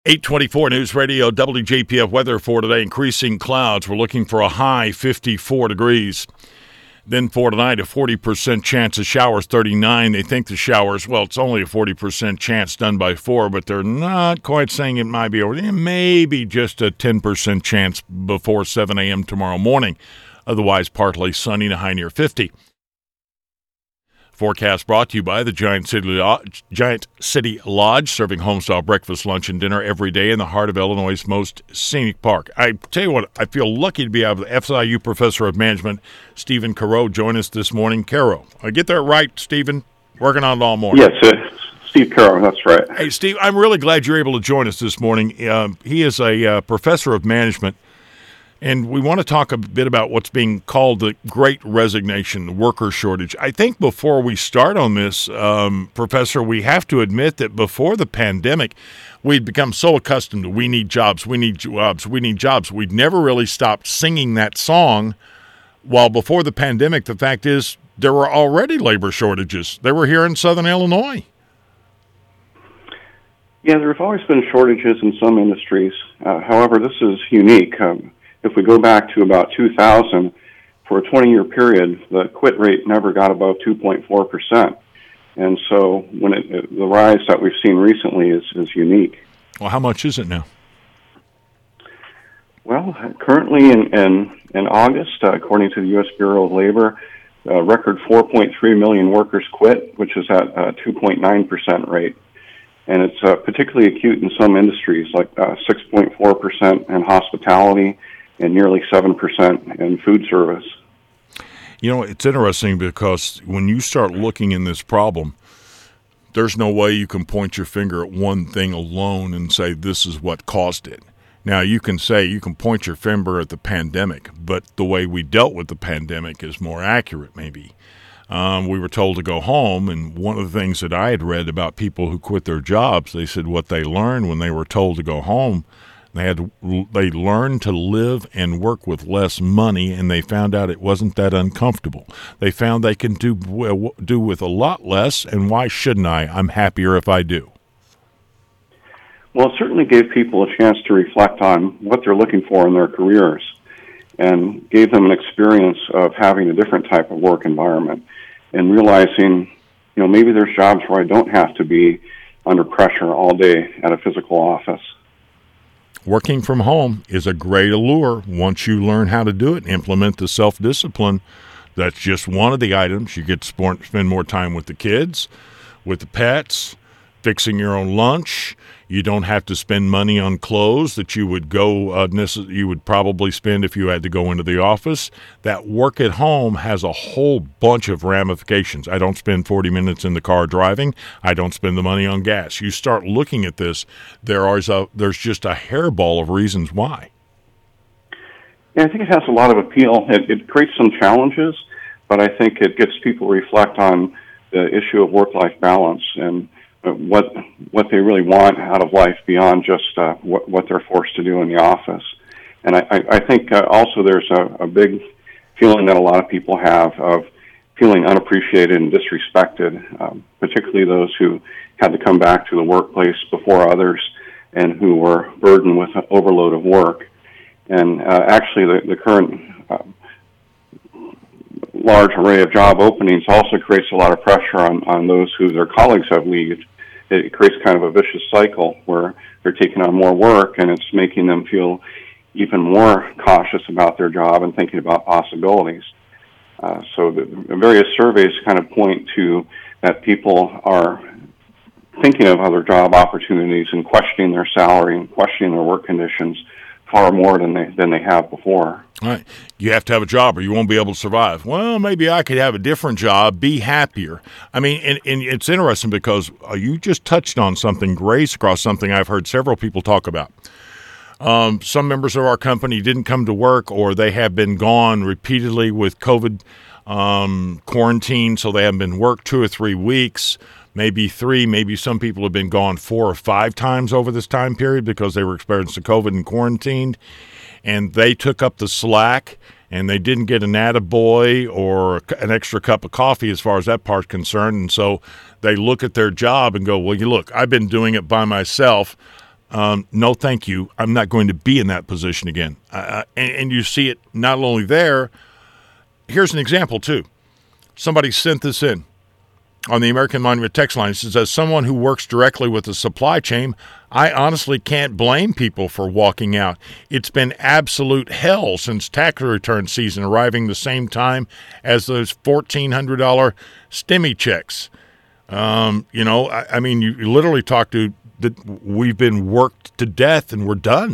824 News Radio WJPF weather for today. Increasing clouds. We're looking for a high 54 degrees. Then for tonight, a 40% chance of showers, 39. They think the showers, well, it's only a 40% chance done by 4, but they're not quite saying it might be over. Maybe just a 10% chance before 7 a.m. tomorrow morning. Otherwise, partly sunny and a high near 50. Forecast brought to you by the Giant City Lodge, serving home-style breakfast, lunch, and dinner every day in the heart of Illinois' most scenic park. I tell you what, I feel lucky to be able to FSIU Professor of Management, Stephen Caro, join us this morning. Caro, I get that right, Stephen? Working on it all morning. Yes, Steve Caro, that's right. Hey, Steve, I'm really glad you're able to join us this morning. He is a professor of management. And we want to talk a bit about what's being called the Great Resignation, worker shortage. I think before we start on this, Professor, we have to admit that before the pandemic, we'd become so accustomed to we need jobs, we need jobs, we need jobs. We'd never really stopped singing that song. While before the pandemic, the fact is there were already labor shortages. They were here in Southern Illinois. Yeah, there have always been shortages in some industries. However, this is unique. If we go back to about 2000, for a 20-year period, the quit rate never got above 2.4%. And so when the rise that we've seen recently is unique. Well, how much is it now? Well, currently in August, according to the U.S. Bureau of Labor, a record 4.3 million workers quit, which is at a 2.9% rate. And it's particularly acute in some industries, like 6.4% in hospitality, and nearly 7% in food service. You know, it's interesting because when you start looking in this problem, there's no way you can point your finger at one thing alone and say this is what caused it. Now, you can point your finger at the pandemic, but the way we dealt with the pandemic is more accurate, maybe. We were told to go home, and one of the things that I had read about people who quit their jobs, they said what they learned when they were told to go home, they learned to live and work with less money, and they found out it wasn't that uncomfortable. They found they can do with a lot less, and why shouldn't I? I'm happier if I do. Well, it certainly gave people a chance to reflect on what they're looking for in their careers and gave them an experience of having a different type of work environment and realizing, maybe there's jobs where I don't have to be under pressure all day at a physical office. Working from home is a great allure once you learn how to do it and implement the self-discipline. That's just one of the items. You get to spend more time with the kids, with the pets, fixing your own lunch. You don't have to spend money on clothes that you would you would probably spend if you had to go into the office. That work at home has a whole bunch of ramifications. I don't spend 40 minutes in the car driving. I don't spend the money on gas. You start looking at this, there's just a hairball of reasons why. Yeah, I think it has a lot of appeal. It creates some challenges, but I think it gets people to reflect on the issue of work-life balance and what they really want out of life beyond just what they're forced to do in the office. And I think also there's a big feeling that a lot of people have of feeling unappreciated and disrespected, particularly those who had to come back to the workplace before others and who were burdened with an overload of work. And actually the current large array of job openings also creates a lot of pressure on those who their colleagues have left. It creates kind of a vicious cycle where they're taking on more work, and it's making them feel even more cautious about their job and thinking about possibilities. So the various surveys kind of point to that people are thinking of other job opportunities and questioning their salary and questioning their work conditions far more than they have before. All right. You have to have a job or you won't be able to survive. Well, maybe I could have a different job, be happier. I mean, and it's interesting because you just touched on something, grace across something I've heard several people talk about. Some members of our company didn't come to work or they have been gone repeatedly with COVID quarantine, so they haven't been worked 2 or 3 weeks. Maybe 3, maybe some people have been gone 4 or 5 times over this time period because they were experiencing COVID and quarantined, and they took up the slack, and they didn't get an attaboy or an extra cup of coffee as far as that part's concerned, and so they look at their job and go, well, you look, I've been doing it by myself. no, thank you. I'm not going to be in that position again. And you see it not only there. Here's an example, too. Somebody sent this in on the American Monument text line. It says, as someone who works directly with the supply chain, I honestly can't blame people for walking out. It's been absolute hell since tax return season, arriving the same time as those $1,400 STEMI checks. I mean, you literally talk to that we've been worked to death and we're done.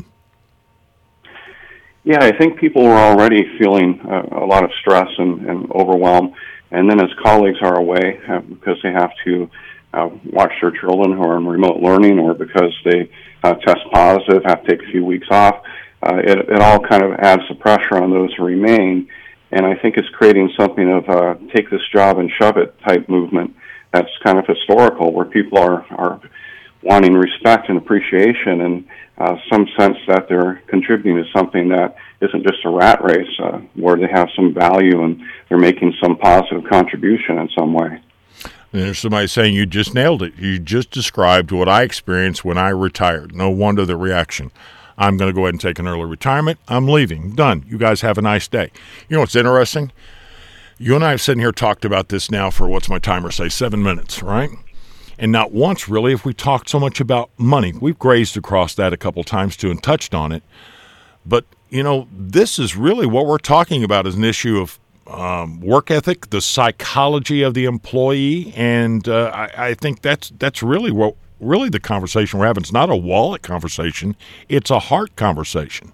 Yeah, I think people were already feeling a lot of stress and overwhelm. And then as colleagues are away because they have to watch their children who are in remote learning or because they test positive, have to take a few weeks off, it all kind of adds the pressure on those who remain. And I think it's creating something of a take this job and shove it type movement that's kind of historical, where people are wanting respect and appreciation and some sense that they're contributing to something that isn't just a rat race, where they have some value and they're making some positive contribution in some way. And there's somebody saying you just nailed it. You just described what I experienced when I retired. No wonder the reaction. I'm going to go ahead and take an early retirement. I'm leaving. Done. You guys have a nice day. You know what's interesting? You and I have sitting here talked about this now for, what's my timer say, 7 minutes, right? And not once, really, have we talked so much about money. We've grazed across that a couple times, too, and touched on it. But, this is really what we're talking about is an issue of work ethic, the psychology of the employee, and I think that's really the conversation we're having. It's not a wallet conversation. It's a heart conversation.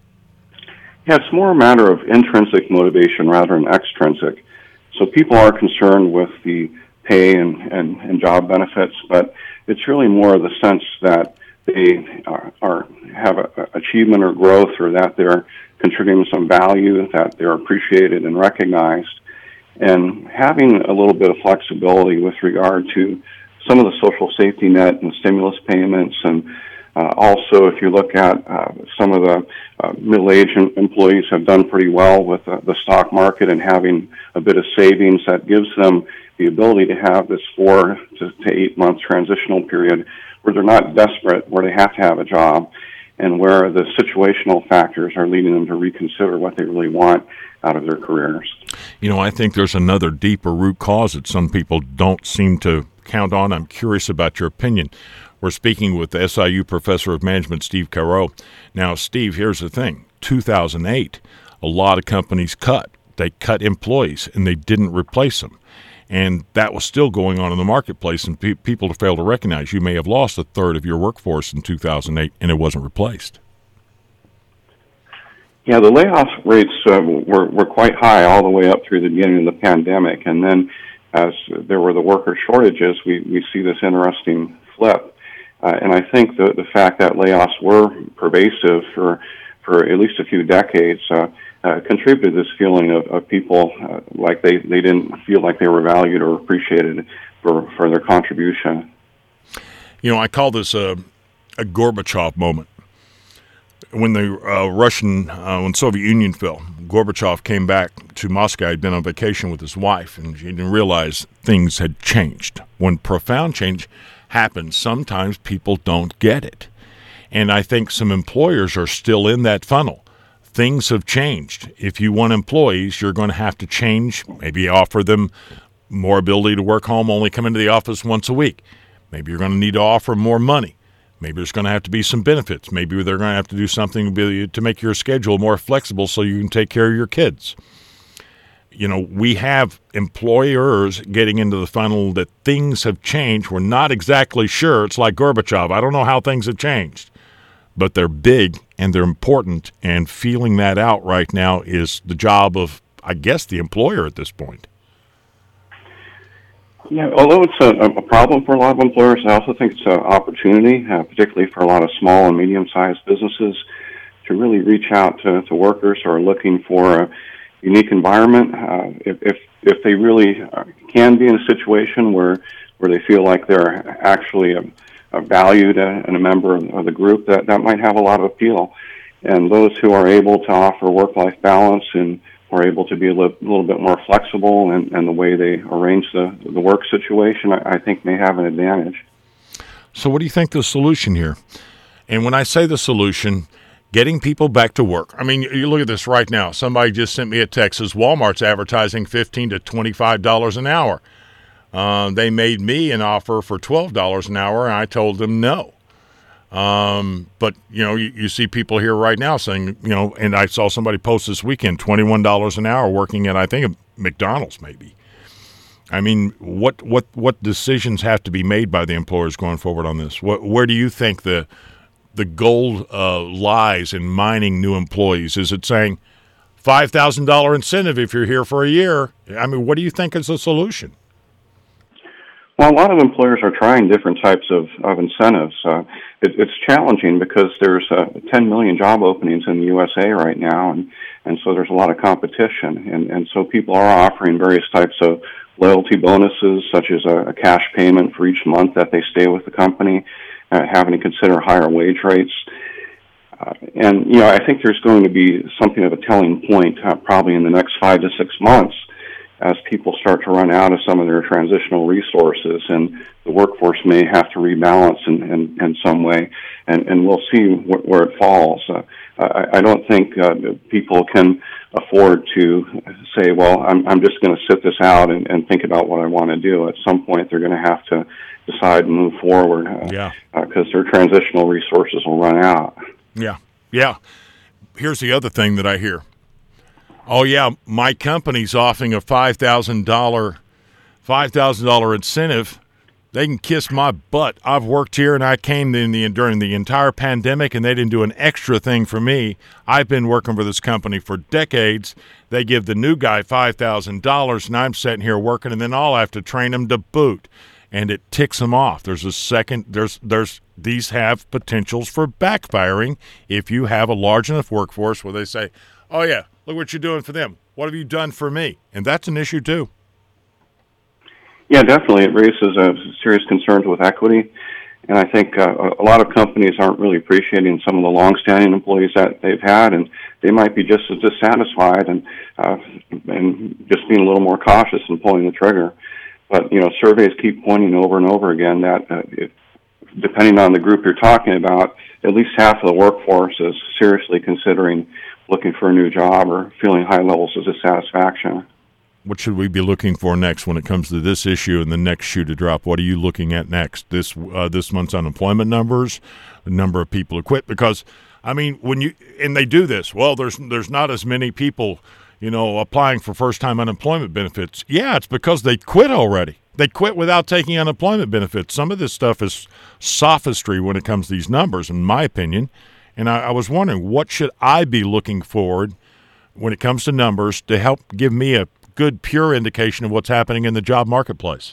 Yeah, it's more a matter of intrinsic motivation rather than extrinsic. So people are concerned with the pay and job benefits, but it's really more of the sense that they have a achievement or growth, or that they're contributing some value, that they're appreciated and recognized, and having a little bit of flexibility with regard to some of the social safety net and stimulus payments. And also, if you look at some of the middle-aged employees have done pretty well with the stock market and having a bit of savings that gives them the ability to have this 4 to 8 month transitional period where they're not desperate, where they have to have a job, and where the situational factors are leading them to reconsider what they really want out of their careers. I think there's another deeper root cause that some people don't seem to count on. I'm curious about your opinion. We're speaking with the SIU Professor of Management, Steve Caro. Now, Steve, here's the thing. 2008, a lot of companies cut. They cut employees, and they didn't replace them. And that was still going on in the marketplace, and people fail to recognize you may have lost a third of your workforce in 2008, and it wasn't replaced. Yeah, the layoff rates were quite high all the way up through the beginning of the pandemic. And then as there were the worker shortages, we see this interesting flip. And I think the fact that layoffs were pervasive for at least a few decades contributed to this feeling of people like they didn't feel like they were valued or appreciated for their contribution. I call this a Gorbachev moment. When the when Soviet Union fell, Gorbachev came back to Moscow. He'd been on vacation with his wife, and he didn't realize things had changed. When profound change happens, sometimes people don't get it. And I think some employers are still in that funnel. Things have changed. If you want employees, you're going to have to change, maybe offer them more ability to work home, only come into the office once a week. Maybe you're going to need to offer more money. Maybe there's going to have to be some benefits. Maybe they're going to have to do something to make your schedule more flexible so you can take care of your kids. We have employers getting into the funnel that things have changed. We're not exactly sure. It's like Gorbachev. I don't know how things have changed. But they're big and they're important, and feeling that out right now is the job of, I guess, the employer at this point. Yeah, although it's a problem for a lot of employers, I also think it's an opportunity, particularly for a lot of small and medium-sized businesses, to really reach out to workers who are looking for a unique environment. If they really can be in a situation where they feel like they're actually valued and a member of the group, that might have a lot of appeal. And those who are able to offer work-life balance and are able to be a little bit more flexible and the way they arrange the work situation, I think may have an advantage. So what do you think the solution here? And when I say the solution, getting people back to work. I mean, you look at this right now. Somebody just sent me a text. Says Walmart's advertising $15 to $25 an hour. They made me an offer for $12 an hour, and I told them no. But, you see people here right now saying, and I saw somebody post this weekend, $21 an hour working at, I think, McDonald's maybe. I mean, what decisions have to be made by the employers going forward on this? Where do you think the gold lies in mining new employees? Is it saying $5,000 incentive if you're here for a year? I mean, what do you think is the solution? Well, a lot of employers are trying different types of incentives. It's challenging because there's 10 million job openings in the USA right now, and so there's a lot of competition. And so people are offering various types of loyalty bonuses, such as a cash payment for each month that they stay with the company, having to consider higher wage rates. And I think there's going to be something of a telling point probably in the next 5 to 6 months as people start to run out of some of their transitional resources, and the workforce may have to rebalance in some way, and we'll see where it falls. I don't think people can afford to say, well, I'm just going to sit this out and think about what I want to do. At some point, they're going to have to decide and move forward because their transitional resources will run out. Yeah. Here's the other thing that I hear. Oh, yeah, my company's offering a $5,000 incentive. They can kiss my butt. I've worked here, and I came during the entire pandemic, and they didn't do an extra thing for me. I've been working for this company for decades. They give the new guy $5,000, and I'm sitting here working, and then I'll have to train him to boot. And it ticks them off. These have potentials for backfiring if you have a large enough workforce where they say, oh, yeah, look what you're doing for them. What have you done for me? And that's an issue, too. Yeah, definitely. It raises serious concerns with equity. And I think a lot of companies aren't really appreciating some of the longstanding employees that they've had, and they might be just as dissatisfied and just being a little more cautious in pulling the trigger. But, surveys keep pointing over and over again that depending on the group you're talking about, at least half of the workforce is seriously considering looking for a new job or feeling high levels of dissatisfaction. What should we be looking for next when it comes to this issue and the next shoe to drop? What are you looking at next? This month's unemployment numbers, the number of people who quit? Because, I mean, and they do this. Well, there's not as many people, applying for first-time unemployment benefits. Yeah, it's because they quit already. They quit without taking unemployment benefits. Some of this stuff is sophistry when it comes to these numbers, in my opinion. And I was wondering, what should I be looking forward when it comes to numbers to help give me a good, pure indication of what's happening in the job marketplace?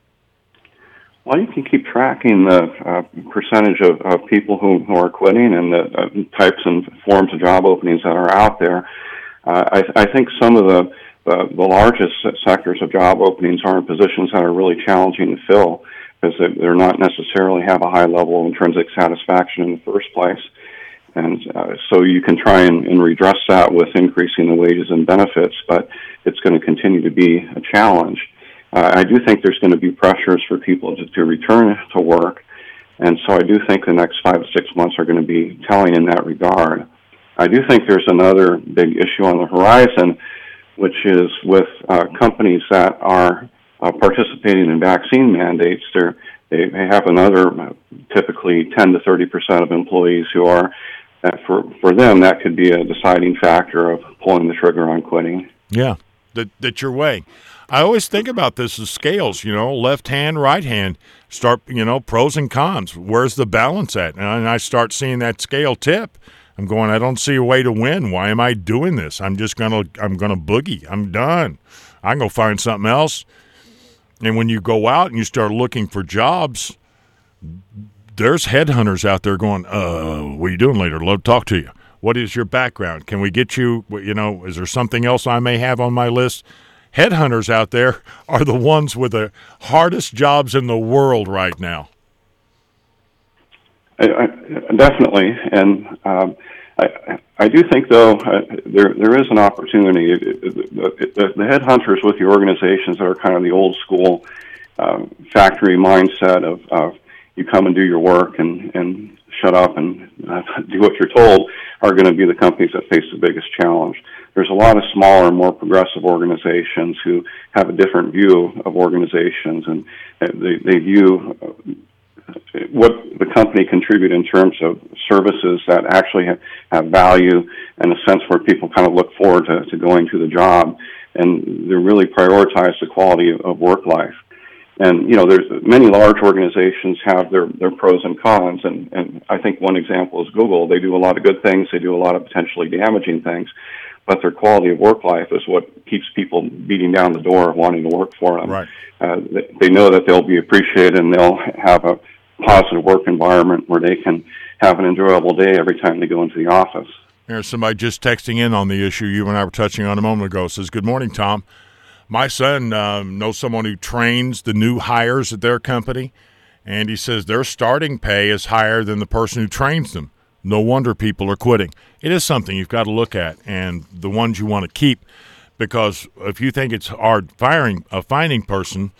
Well, you can keep tracking the percentage of people who are quitting and the types and forms of job openings that are out there. I think some of the largest sectors of job openings are in positions that are really challenging to fill because they're not necessarily have a high level of intrinsic satisfaction in the first place. And so you can try and redress that with increasing the wages and benefits, but it's going to continue to be a challenge. I do think there's going to be pressures for people to return to work, and so I do think the next 5 to 6 months are going to be telling in that regard. I do think there's another big issue on the horizon, which is with companies that are participating in vaccine mandates. They have another typically 10 to 30% of employees who are, for them, that could be a deciding factor of pulling the trigger on quitting. Yeah, that you're weighing. I always think about this as scales, left hand, right hand, start, pros and cons. Where's the balance at? And I start seeing that scale tip. I'm going, I don't see a way to win. Why am I doing this? I'm gonna boogie. I'm done. I can go find something else. And when you go out and you start looking for jobs, there's headhunters out there going, what are you doing later? Love to talk to you. What is your background? Can we get you, is there something else I may have on my list? Headhunters out there are the ones with the hardest jobs in the world right now. Definitely. And I do think, though, there is an opportunity. The headhunters with the organizations that are kind of the old school factory mindset of you come and do your work and shut up and do what you're told are going to be the companies that face the biggest challenge. There's a lot of smaller, more progressive organizations who have a different view of organizations, and they view what the company contribute in terms of services that actually have value and a sense where people kind of look forward to going to the job, and they really prioritize the quality of work life. And, there's many large organizations have their pros and cons, and I think one example is Google. They do a lot of good things, they do a lot of potentially damaging things, but their quality of work life is what keeps people beating down the door wanting to work for them. Right. They know that they'll be appreciated and they'll have a positive work environment where they can have an enjoyable day every time they go into the office. There's somebody just texting in on the issue you and I were touching on a moment ago. Says, "Good morning, Tom. My son knows someone who trains the new hires at their company, and he says their starting pay is higher than the person who trains them. No wonder people are quitting." It is something you've got to look at, and the ones you want to keep, because if you think it's hard finding a person,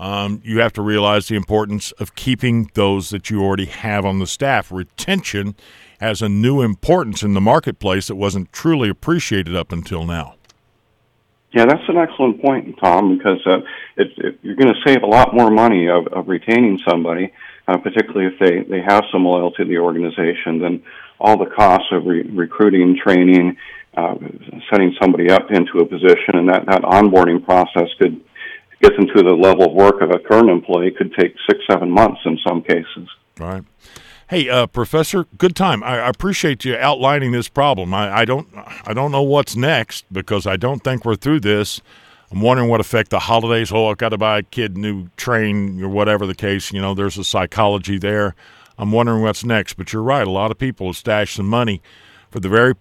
you have to realize the importance of keeping those that you already have on the staff. Retention has a new importance in the marketplace that wasn't truly appreciated up until now. Yeah, that's an excellent point, Tom, because you're going to save a lot more money of retaining somebody, particularly if they have some loyalty to the organization, than all the costs of recruiting, training, setting somebody up into a position, and that onboarding process could get them to the level of work of a current employee could take 6-7 months in some cases. Right. Hey, Professor, good time. I appreciate you outlining this problem. I don't know what's next, because I don't think we're through this. I'm wondering what effect the holidays. Oh, I've got to buy a kid new train or whatever the case. There's a psychology there. I'm wondering what's next. But you're right. A lot of people have stashed some money for the very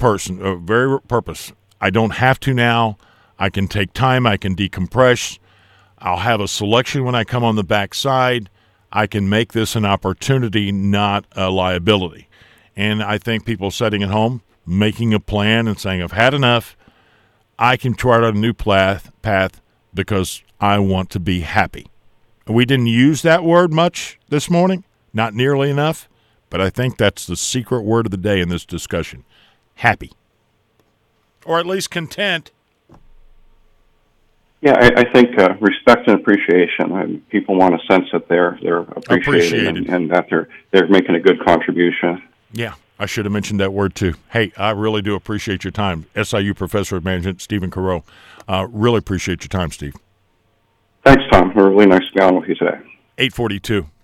purpose. I don't have to now. I can take time. I can decompress. I'll have a selection when I come on the backside. I can make this an opportunity, not a liability. And I think people sitting at home, making a plan and saying, I've had enough. I can chart out a new path because I want to be happy. We didn't use that word much this morning, not nearly enough, but I think that's the secret word of the day in this discussion. Happy. Or at least content. Yeah, I think respect and appreciation. People want a sense that they're appreciated. And that they're making a good contribution. Yeah, I should have mentioned that word too. Hey, I really do appreciate your time. SIU Professor of Management, Stephen Carreau. Really appreciate your time, Steve. Thanks, Tom. Really nice to be on with you today. 8:42.